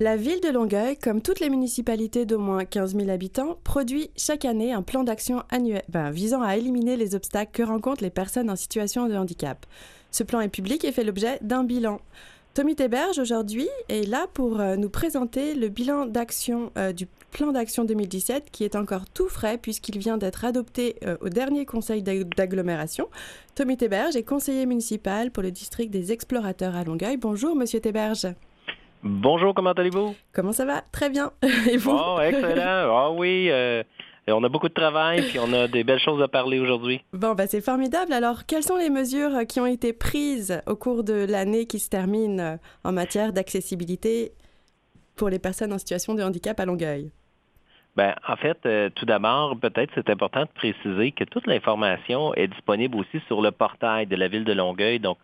La ville de Longueuil, comme toutes les municipalités d'au moins 15 000 habitants, produit chaque année un plan d'action annuel visant à éliminer les obstacles que rencontrent les personnes en situation de handicap. Ce plan est public et fait l'objet d'un bilan. Tommy Théberge, aujourd'hui, est là pour nous présenter le bilan d'action du plan d'action 2017 qui est encore tout frais puisqu'il vient d'être adopté au dernier conseil d'agglomération. Tommy Théberge est conseiller municipal pour le district des Explorateurs à Longueuil. Bonjour, monsieur Théberge. Bonjour, comment allez-vous? Comment ça va? Très bien. Et vous? Bon, excellent. Ah oui, on a beaucoup de travail, puis on a des belles choses à parler aujourd'hui. Bon, c'est formidable. Alors, quelles sont les mesures qui ont été prises au cours de l'année qui se termine en matière d'accessibilité pour les personnes en situation de handicap à Longueuil? En fait, tout d'abord, peut-être c'est important de préciser que toute l'information est disponible aussi sur le portail de la ville de Longueuil, donc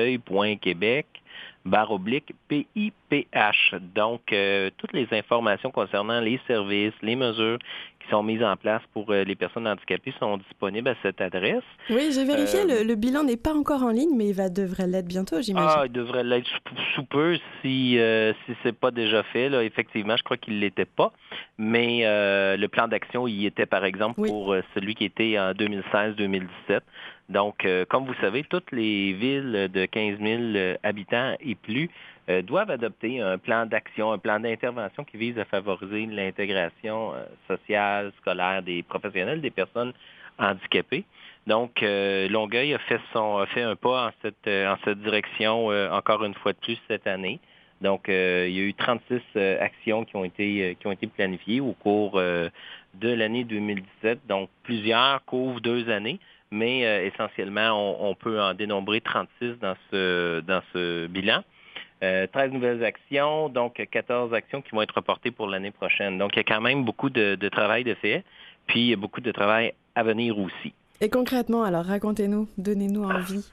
longueuil.québec/PIPH. Donc, toutes les informations concernant les services, les mesures qui sont mises en place pour les personnes handicapées sont disponibles à cette adresse. Oui, j'ai vérifié, le bilan n'est pas encore en ligne, mais devrait l'être bientôt, j'imagine. Il devrait l'être sous peu si c'est pas déjà fait. Là, effectivement, je crois qu'il ne l'était pas. Mais le plan d'action y était, par exemple, pour celui qui était en 2016-2017. Donc, comme vous savez, toutes les villes de 15 000 habitants et plus doivent adopter un plan d'action, un plan d'intervention qui vise à favoriser l'intégration sociale, scolaire des professionnels, des personnes handicapées. Donc, Longueuil a fait un pas en cette direction encore une fois de plus cette année. Donc, il y a eu 36 actions qui ont été planifiées au cours de l'année 2017. Donc, plusieurs couvrent 2 années, mais essentiellement, on peut en dénombrer 36 dans ce bilan. 13 nouvelles actions, donc 14 actions qui vont être reportées pour l'année prochaine. Donc, il y a quand même beaucoup de travail de fait, puis il y a beaucoup de travail à venir aussi. Et concrètement, alors, racontez-nous, donnez-nous envie.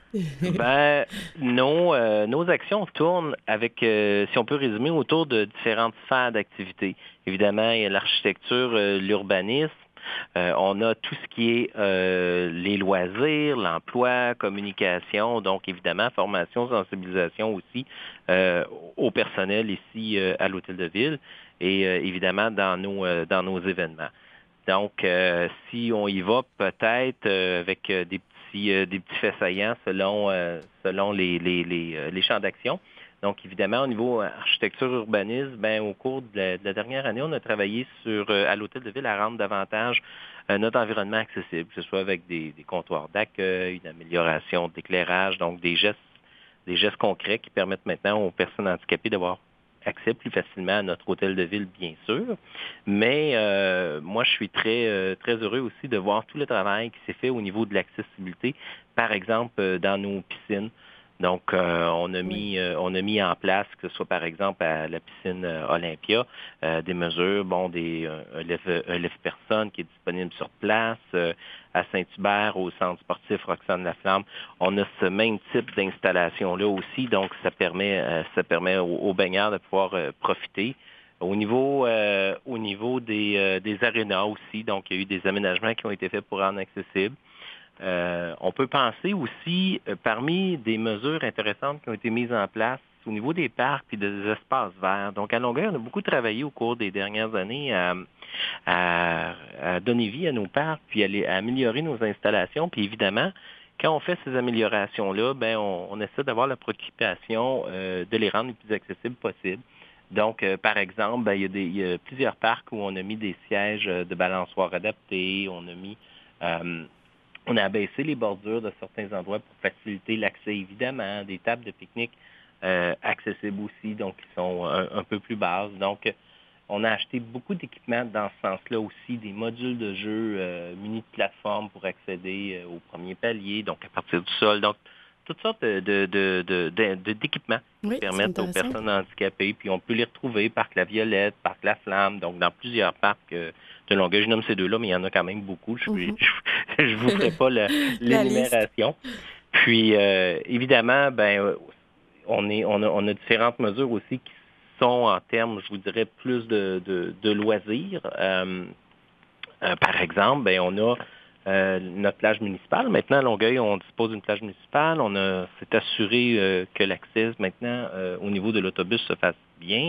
Nos actions tournent avec, si on peut résumer, autour de différentes sphères d'activité. Évidemment, il y a l'architecture, l'urbanisme. On a tout ce qui est les loisirs, l'emploi, communication, donc évidemment, formation, sensibilisation aussi au personnel ici à l'Hôtel de Ville et évidemment dans nos événements. Donc, si on y va peut-être avec des petits faits saillants selon les champs d'action. Donc, évidemment, au niveau architecture urbanisme, au cours de la dernière année, on a travaillé à l'Hôtel de Ville à rendre davantage notre environnement accessible, que ce soit avec des comptoirs d'accueil, une amélioration d'éclairage, donc des gestes concrets qui permettent maintenant aux personnes handicapées d'avoir accès plus facilement à notre hôtel de ville, bien sûr. Mais moi, je suis très, très heureux aussi de voir tout le travail qui s'est fait au niveau de l'accessibilité, par exemple, dans nos piscines. Donc, on a mis en place, que ce soit par exemple à la piscine Olympia, des mesures, un lève-personne qui est disponible sur place, à Saint-Hubert, au centre sportif Roxane Laflamme. On a ce même type d'installation-là aussi, donc ça permet aux baigneurs de pouvoir profiter. Au niveau des arénas aussi, donc il y a eu des aménagements qui ont été faits pour rendre accessible. On peut penser aussi, parmi des mesures intéressantes qui ont été mises en place au niveau des parcs et des espaces verts. Donc, à Longueuil, on a beaucoup travaillé au cours des dernières années à donner vie à nos parcs, puis à améliorer nos installations. Puis évidemment, quand on fait ces améliorations-là, on essaie d'avoir la préoccupation de les rendre les plus accessibles possibles. Donc, par exemple, il y a plusieurs parcs où on a mis des sièges de balançoires adaptés, on a abaissé les bordures de certains endroits pour faciliter l'accès, évidemment, des tables de pique-nique accessibles aussi, donc qui sont un peu plus basses. Donc, on a acheté beaucoup d'équipements dans ce sens-là aussi, des modules de jeu munis de plateformes pour accéder au premier palier, donc à partir du sol. Donc, toutes sortes d'équipements qui permettent aux personnes handicapées. Puis on peut les retrouver, Parc La Violette, Parc La Flamme, donc dans plusieurs parcs de Longueuil. Je nomme ces deux-là, mais il y en a quand même beaucoup. Je vous ferai pas l'énumération. Puis évidemment, on a différentes mesures aussi qui sont en termes, je vous dirais, plus de loisirs. Par exemple, on a notre plage municipale. Maintenant, à Longueuil, on dispose d'une plage municipale. C'est assuré que l'accès maintenant au niveau de l'autobus se fasse bien.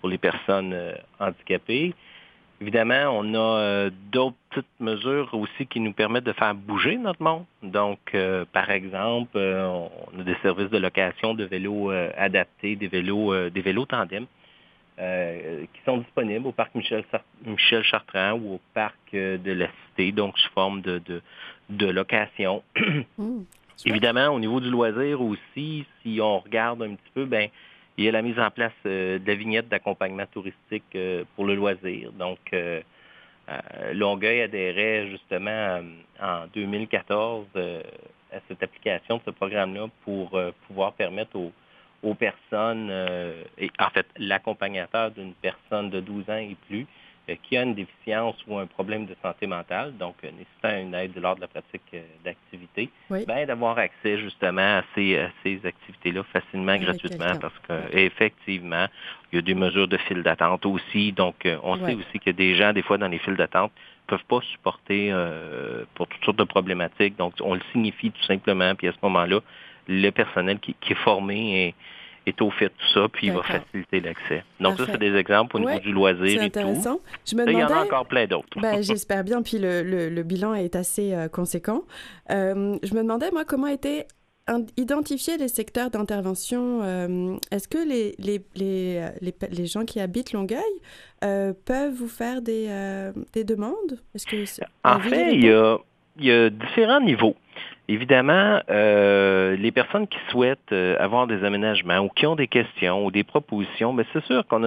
pour les personnes handicapées. Évidemment, on a d'autres petites mesures aussi qui nous permettent de faire bouger notre monde. Donc, par exemple, on a des services de location de vélos adaptés, des vélos tandem qui sont disponibles au parc Michel Chartrand ou au parc de la Cité, donc sous forme de location. Évidemment, au niveau du loisir aussi, si on regarde un petit peu, il y a la mise en place de la vignette d'accompagnement touristique pour le loisir. Donc, Longueuil adhérait justement en 2014 à cette application, de ce programme-là, pour pouvoir permettre aux personnes, et en fait, l'accompagnateur d'une personne de 12 ans et plus, qui a une déficience ou un problème de santé mentale, donc nécessitant une aide lors de la pratique d'activités, d'avoir accès justement à ces activités-là facilement, gratuitement, parce qu'effectivement, il y a des mesures de file d'attente aussi, donc on sait aussi que des gens, des fois, dans les files d'attente, ne peuvent pas supporter pour toutes sortes de problématiques, donc on le signifie tout simplement, puis à ce moment-là, le personnel qui est formé est au fait de tout ça, puis il va faciliter l'accès. Donc ça, c'est des exemples au niveau du loisir et tout. C'est intéressant. Il y en a encore plein d'autres. J'espère bien, puis le bilan est assez conséquent. Je me demandais, moi, comment étaient identifiés les secteurs d'intervention. Est-ce que les gens qui habitent Longueuil peuvent vous faire des demandes? En fait, il y a différents niveaux. Évidemment, les personnes qui souhaitent avoir des aménagements ou qui ont des questions ou des propositions, c'est sûr qu'on a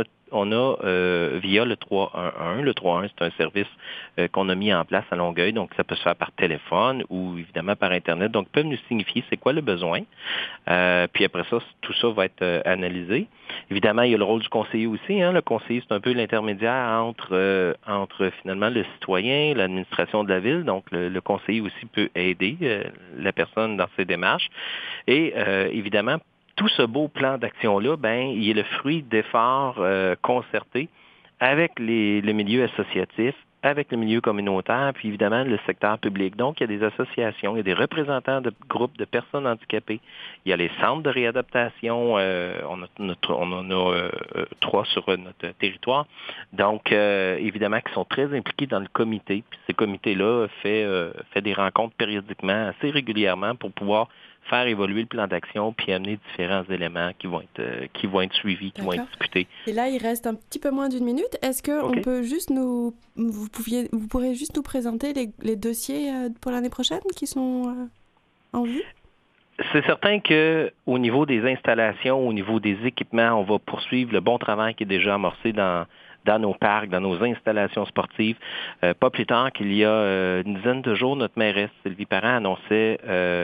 via le 311. Le 311, c'est un service qu'on a mis en place à Longueuil, donc ça peut se faire par téléphone ou évidemment par Internet. Donc, ils peuvent nous signifier c'est quoi le besoin. Puis après ça, tout ça va être analysé. Évidemment, il y a le rôle du conseiller aussi. Le conseiller, c'est un peu l'intermédiaire entre finalement le citoyen, l'administration de la ville. Donc, le conseiller aussi peut aider la personne dans ses démarches. Et évidemment, tout ce beau plan d'action-là, il est le fruit d'efforts concertés avec le milieu associatif, avec le milieu communautaire, puis évidemment le secteur public. Donc, il y a des associations, il y a des représentants de groupes de personnes handicapées, il y a les centres de réadaptation, on en a 3 sur notre territoire, donc évidemment qui sont très impliqués dans le comité. Puis ces comités-là fait des rencontres périodiquement, assez régulièrement pour pouvoir faire évoluer le plan d'action puis amener différents éléments qui vont être suivis, qui vont être discutés. Et là, il reste un petit peu moins d'1 minute. Est-ce que on peut juste vous pourrez juste nous présenter les dossiers pour l'année prochaine qui sont en vue? C'est certain que au niveau des installations, au niveau des équipements, on va poursuivre le bon travail qui est déjà amorcé dans nos parcs, dans nos installations sportives. Pas plus tard qu'il y a une dizaine de jours, notre mairesse, Sylvie Parent, annonçait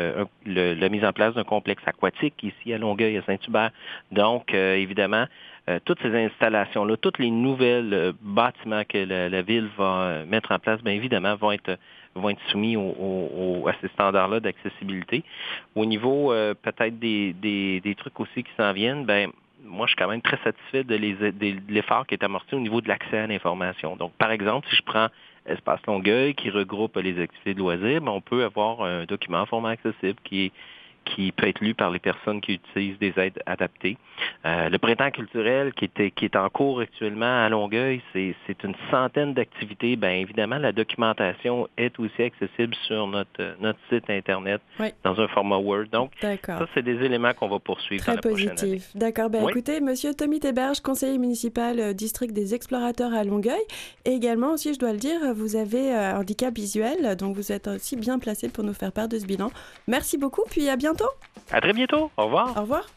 la mise en place d'un complexe aquatique ici à Longueuil, à Saint-Hubert. Donc, évidemment, toutes ces installations-là, tous les nouvelles bâtiments que la ville va mettre en place, bien évidemment, vont être soumis à ces standards-là d'accessibilité. Au niveau peut-être des trucs aussi qui s'en viennent, moi, je suis quand même très satisfait de l'effort qui est amorcé au niveau de l'accès à l'information. Donc, par exemple, si je prends Espace Longueuil qui regroupe les activités de loisirs, on peut avoir un document en format accessible qui peut être lu par les personnes qui utilisent des aides adaptées. Le printemps culturel qui est en cours actuellement à Longueuil, c'est une centaine d'activités. Évidemment, la documentation est aussi accessible sur notre site Internet dans un format Word. Donc, ça, c'est des éléments qu'on va poursuivre dans la prochaine année. D'accord. Écoutez, Monsieur Tommy Théberge, conseiller municipal district des Explorateurs à Longueuil, et également aussi, je dois le dire, vous avez un handicap visuel, donc vous êtes aussi bien placé pour nous faire part de ce bilan. Merci beaucoup, puis à bientôt. À très bientôt. Au revoir. Au revoir.